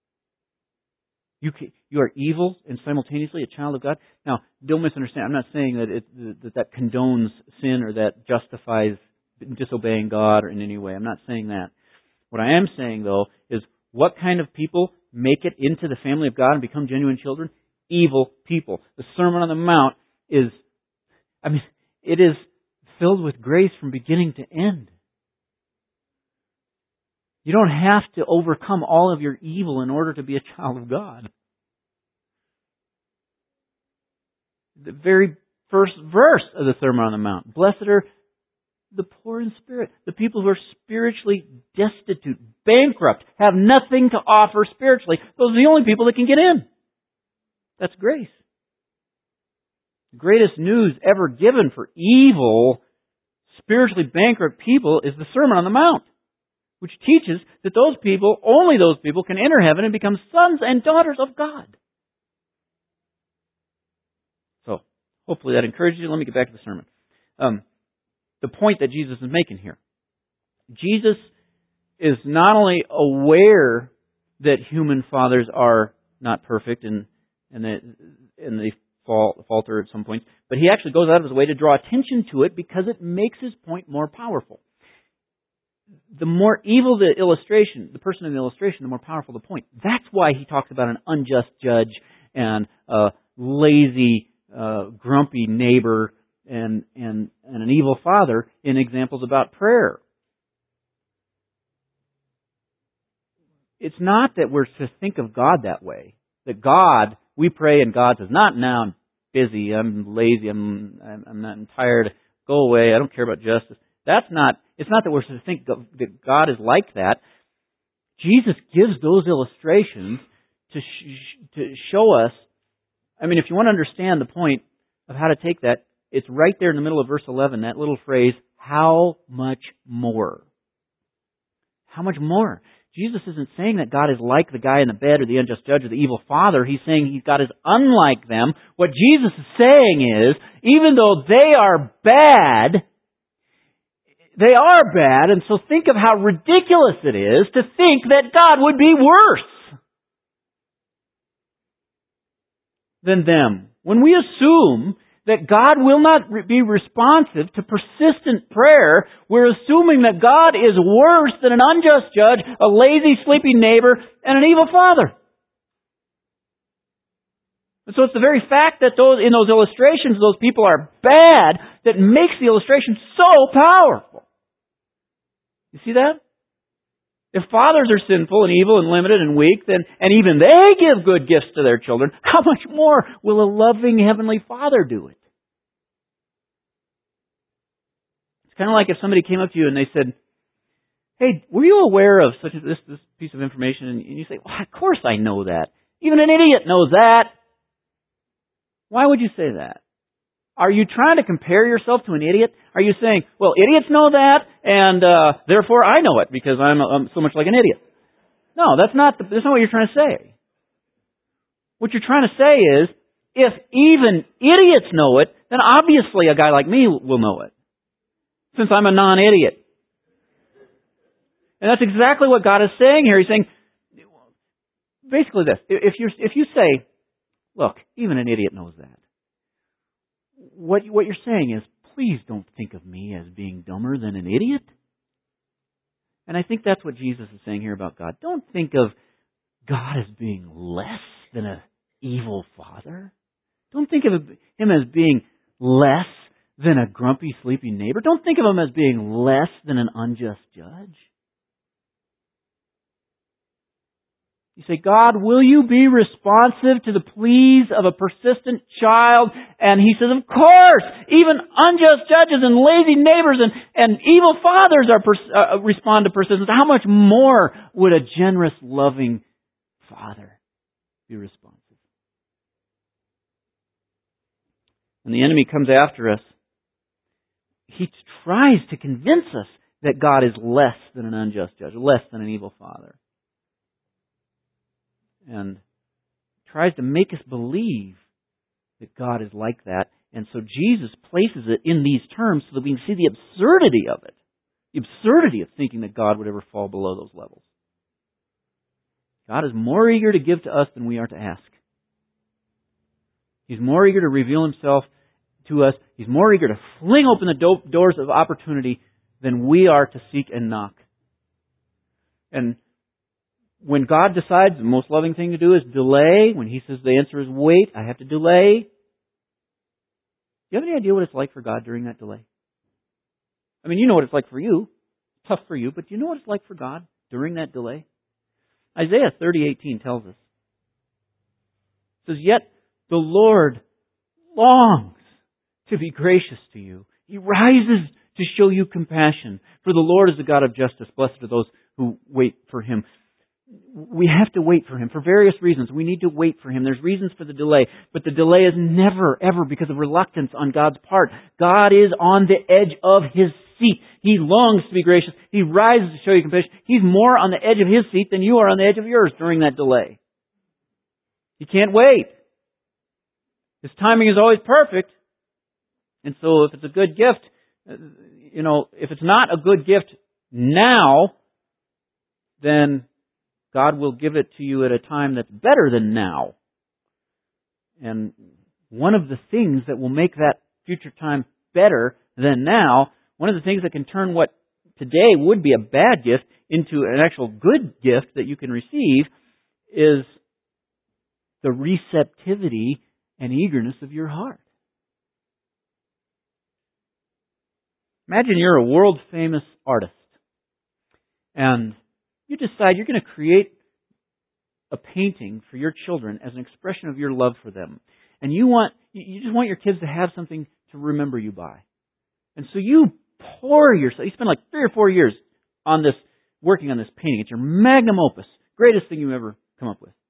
S1: You are evil and simultaneously a child of God. Now, don't misunderstand. I'm not saying that condones sin or that justifies disobeying God or in any way. I'm not saying that. What I am saying, though, is what kind of people make it into the family of God and become genuine children? Evil people. The Sermon on the Mount it is filled with grace from beginning to end. You don't have to overcome all of your evil in order to be a child of God. The very first verse of the Sermon on the Mount. Blessed are the poor in spirit, the people who are spiritually destitute, bankrupt, have nothing to offer spiritually. Those are the only people that can get in. That's grace. The greatest news ever given for evil, spiritually bankrupt people is the Sermon on the Mount, which teaches that only those people can enter heaven and become sons and daughters of God. So, hopefully that encourages you. Let me get back to the sermon. The point that Jesus is making here. Jesus is not only aware that human fathers are not perfect and they falter at some point. But he actually goes out of his way to draw attention to it because it makes his point more powerful. The more evil the illustration, the person in the illustration, the more powerful the point. That's why he talks about an unjust judge and a lazy, grumpy neighbor and an evil father in examples about prayer. It's not that we're to think of God that way. That God, we pray and God says, not now, I'm busy, I'm lazy, I'm not tired, go away, I don't care about justice. It's not that we're to think that God is like that. Jesus gives those illustrations to show us. I mean, if you want to understand the point of how to take that, it's right there in the middle of verse 11, that little phrase, how much more? How much more? Jesus isn't saying that God is like the guy in the bed or the unjust judge or the evil father. He's saying God is unlike them. What Jesus is saying is, even though they are bad, and so think of how ridiculous it is to think that God would be worse than them. When we assume that God will not be responsive to persistent prayer, we're assuming that God is worse than an unjust judge, a lazy, sleepy neighbor, and an evil father. And so it's the very fact that in those illustrations, those people are bad that makes the illustration so powerful. You see that? If fathers are sinful and evil and limited and weak, and even they give good gifts to their children, how much more will a loving Heavenly Father do it? It's kind of like if somebody came up to you and they said, hey, were you aware of such this piece of information? And you say, well, of course I know that. Even an idiot knows that. Why would you say that? Are you trying to compare yourself to an idiot? Are you saying, well, idiots know that, and therefore I know it because I'm so much like an idiot? No, that's not what you're trying to say. What you're trying to say is, if even idiots know it, then obviously a guy like me will know it, since I'm a non-idiot. And that's exactly what God is saying here. He's saying, basically this, if you say, look, even an idiot knows that, what you're saying is, please don't think of me as being dumber than an idiot. And I think that's what Jesus is saying here about God. Don't think of God as being less than an evil father. Don't think of Him as being less than a grumpy, sleepy neighbor. Don't think of Him as being less than an unjust judge. You say, God, will you be responsive to the pleas of a persistent child? And He says, of course, even unjust judges and lazy neighbors and evil fathers respond to persistence. How much more would a generous, loving Father be responsive? When the enemy comes after us, he tries to convince us that God is less than an unjust judge, less than an evil father. And tries to make us believe that God is like that. And so Jesus places it in these terms so that we can see the absurdity of it. The absurdity of thinking that God would ever fall below those levels. God is more eager to give to us than we are to ask. He's more eager to reveal Himself to us. He's more eager to fling open the doors of opportunity than we are to seek and knock. And when God decides the most loving thing to do is delay, when He says the answer is wait, I have to delay. Do you have any idea what it's like for God during that delay? I mean, you know what it's like for you. It's tough for you, but do you know what it's like for God during that delay? Isaiah 30:18 tells us. It says, yet the Lord longs to be gracious to you. He rises to show you compassion. For the Lord is the God of justice. Blessed are those who wait for Him. We have to wait for Him for various reasons. We need to wait for Him. There's reasons for the delay. But the delay is never, ever because of reluctance on God's part. God is on the edge of His seat. He longs to be gracious. He rises to show you compassion. He's more on the edge of His seat than you are on the edge of yours during that delay. He can't wait. His timing is always perfect. And so if it's a good gift, if it's not a good gift now, then God will give it to you at a time that's better than now. And one of the things that will make that future time better than now, one of the things that can turn what today would be a bad gift into an actual good gift that you can receive is the receptivity and eagerness of your heart. Imagine you're a world-famous artist, and you decide you're going to create a painting for your children as an expression of your love for them. And you just want your kids to have something to remember you by. And so you pour yourself, you spend like 3 or 4 years on this, working on this painting. It's your magnum opus, greatest thing you ever come up with.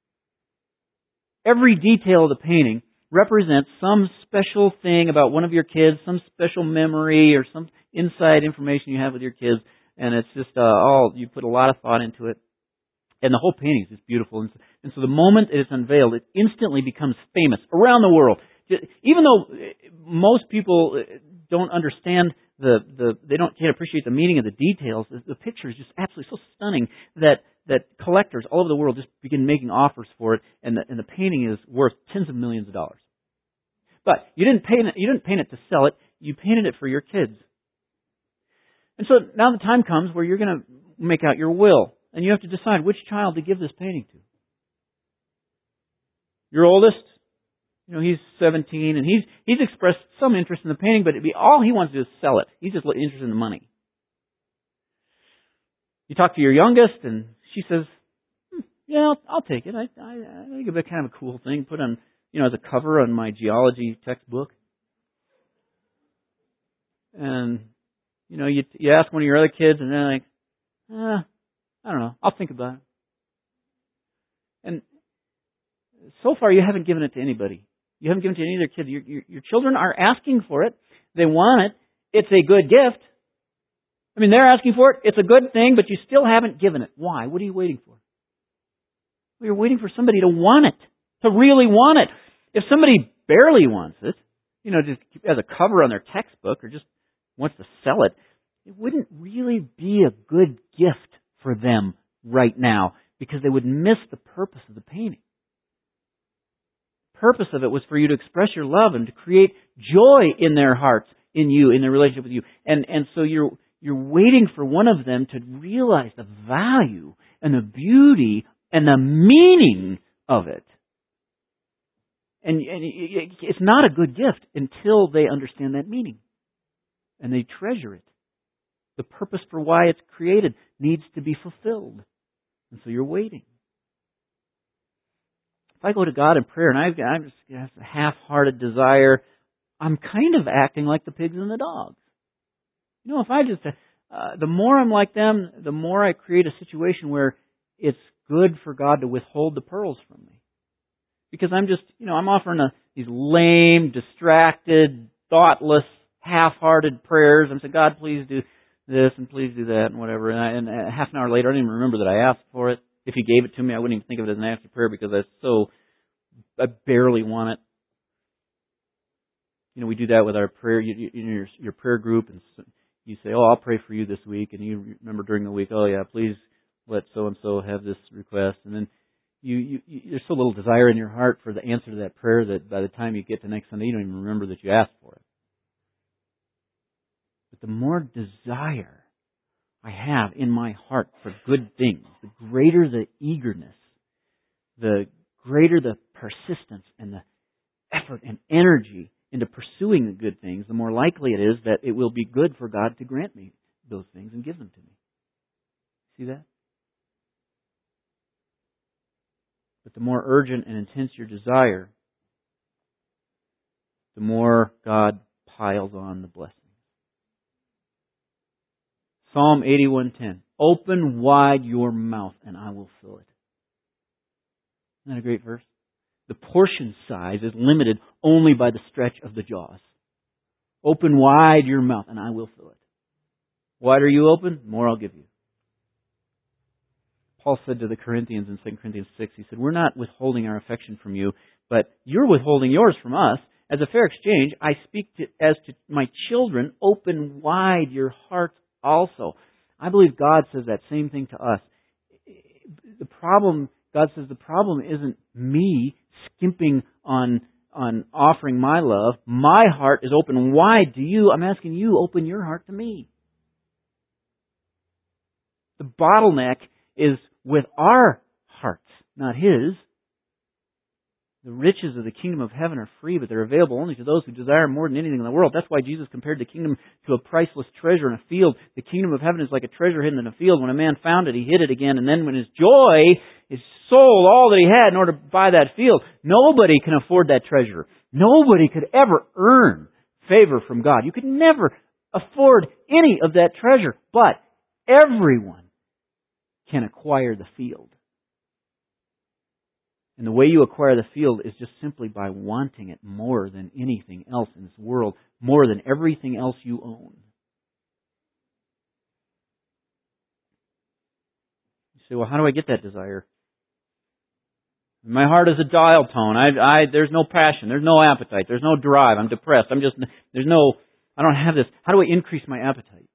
S1: Every detail of the painting represents some special thing about one of your kids, some special memory or some inside information you have with your kids. And it's just you put a lot of thought into it. And the whole painting is just beautiful. And so the moment it is unveiled, it instantly becomes famous around the world. Even though most people don't understand can't appreciate the meaning of the details, the picture is just absolutely so stunning that collectors all over the world just begin making offers for it, and the painting is worth tens of millions of dollars. But you didn't paint it to sell it, you painted it for your kids. And so now the time comes where you're going to make out your will. And you have to decide which child to give this painting to. Your oldest, he's 17, and he's expressed some interest in the painting, but all he wants to do is sell it. He's just interested in the money. You talk to your youngest, and she says, "Yeah, I'll take it. I think it'd be kind of a cool thing. Put on, as a cover on my geology textbook." And you ask one of your other kids, and they're like, I don't know. I'll think about it. And so far, you haven't given it to anybody. You haven't given it to any of their kids. Your children are asking for it. They want it. It's a good gift. I mean, they're asking for it. It's a good thing, but you still haven't given it. Why? What are you waiting for? Well, you're waiting for somebody to want it, to really want it. If somebody barely wants it, just as a cover on their textbook or just wants to sell it, it wouldn't really be a good gift for them right now, because they would miss the purpose of the painting. The purpose of it was for you to express your love and to create joy in their hearts, in you, in their relationship with you. And so you're waiting for one of them to realize the value and the beauty and the meaning of it. And it's not a good gift until they understand that meaning and they treasure it. The purpose for why it's created needs to be fulfilled. And so you're waiting. If I go to God in prayer and I'm just have a half-hearted desire, I'm kind of acting like the pigs and the dogs. If I just, the more I'm like them, the more I create a situation where it's good for God to withhold the pearls from me. Because I'm just, I'm offering these lame, distracted, thoughtless, half-hearted prayers. I'm saying, God, please do this and please do that and whatever. And half an hour later, I don't even remember that I asked for it. If He gave it to me, I wouldn't even think of it as an answered prayer because I barely want it. We do that with our prayer, your prayer group, and you say, "Oh, I'll pray for you this week," and you remember during the week, "Oh yeah, please let so and so have this request," and then there's so little desire in your heart for the answer to that prayer that by the time you get to next Sunday, you don't even remember that you asked for it. But the more desire I have in my heart for good things, the greater the eagerness, the greater the persistence and the effort and energy into pursuing the good things, the more likely it is that it will be good for God to grant me those things and give them to me. See that? But the more urgent and intense your desire, the more God piles on the blessings. Psalm 81:10. Open wide your mouth and I will fill it. Isn't that a great verse? The portion size is limited only by the stretch of the jaws. Open wide your mouth and I will fill it. Wider you open, more I'll give you. Paul said to the Corinthians in 2 Corinthians 6, he said, "We're not withholding our affection from you, but you're withholding yours from us. As a fair exchange, I speak as to my children, open wide your hearts also." I believe God says that same thing to us. the problem, God says, the problem isn't me skimping on offering my love. My heart is open wide to you. I'm asking you, open your heart to me. The bottleneck is with our hearts, not His. The riches of the kingdom of heaven are free, but they're available only to those who desire more than anything in the world. That's why Jesus compared the kingdom to a priceless treasure in a field. The kingdom of heaven is like a treasure hidden in a field. When a man found it, he hid it again. And then when his joy is sold all that he had in order to buy that field, nobody can afford that treasure. Nobody could ever earn favor from God. You could never afford any of that treasure. But everyone can acquire the field. And the way you acquire the field is just simply by wanting it more than anything else in this world, more than everything else you own. You say, well, how do I get that desire? My heart is a dial tone. There's no passion. There's no appetite. There's no drive. I'm depressed. I don't have this. How do I increase my appetite?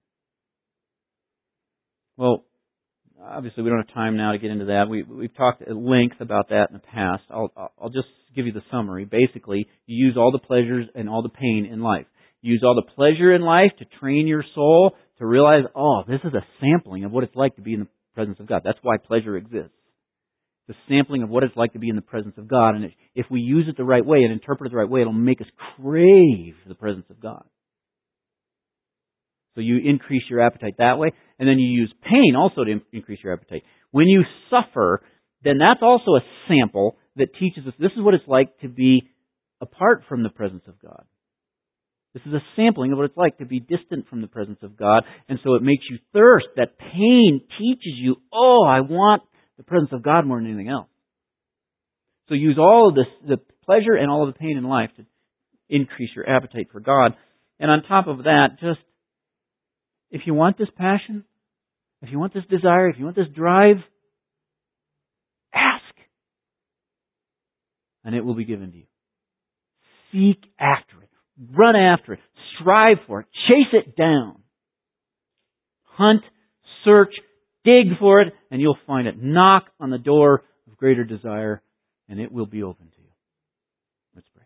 S1: Well, obviously, we don't have time now to get into that. We've talked at length about that in the past. I'll just give you the summary. Basically, you use all the pleasures and all the pain in life. You use all the pleasure in life to train your soul to realize, this is a sampling of what it's like to be in the presence of God. That's why pleasure exists. The sampling of what it's like to be in the presence of God. And if we use it the right way and interpret it the right way, it'll make us crave the presence of God. So you increase your appetite that way. And then you use pain also to increase your appetite. When you suffer, then that's also a sample that teaches us this is what it's like to be apart from the presence of God. This is a sampling of what it's like to be distant from the presence of God. And so it makes you thirst. That pain teaches you, I want the presence of God more than anything else. So use all of this, the pleasure and all of the pain in life to increase your appetite for God. And on top of that, just if you want this passion, if you want this desire, if you want this drive, ask. And it will be given to you. Seek after it. Run after it. Strive for it. Chase it down. Hunt, search, dig for it, and you'll find it. Knock on the door of greater desire, and it will be open to you. Let's pray.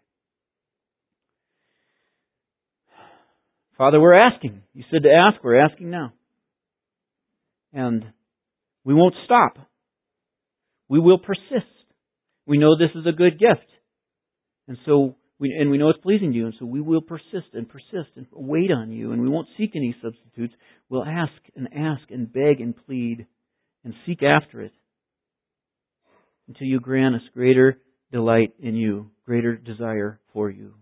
S1: Father, we're asking. You said to ask, we're asking now. And we won't stop. We will persist. We know this is a good gift. And so we know it's pleasing to you, and so we will persist and wait on you, and we won't seek any substitutes. We'll ask and beg and plead and seek after it until you grant us greater delight in you, greater desire for you,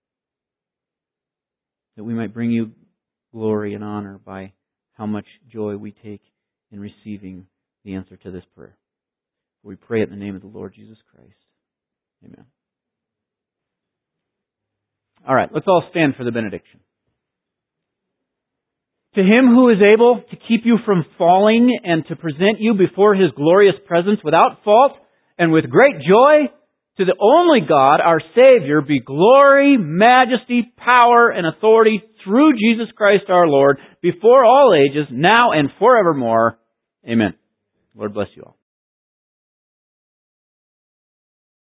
S1: that we might bring you glory and honor by how much joy we take in receiving the answer to this prayer. We pray it in the name of the Lord Jesus Christ. Amen. All right, let's all stand for the benediction. To Him who is able to keep you from falling and to present you before His glorious presence without fault and with great joy, to the only God, our Savior, be glory, majesty, power, and authority through Jesus Christ our Lord, before all ages, now and forevermore. Amen. Lord bless you all.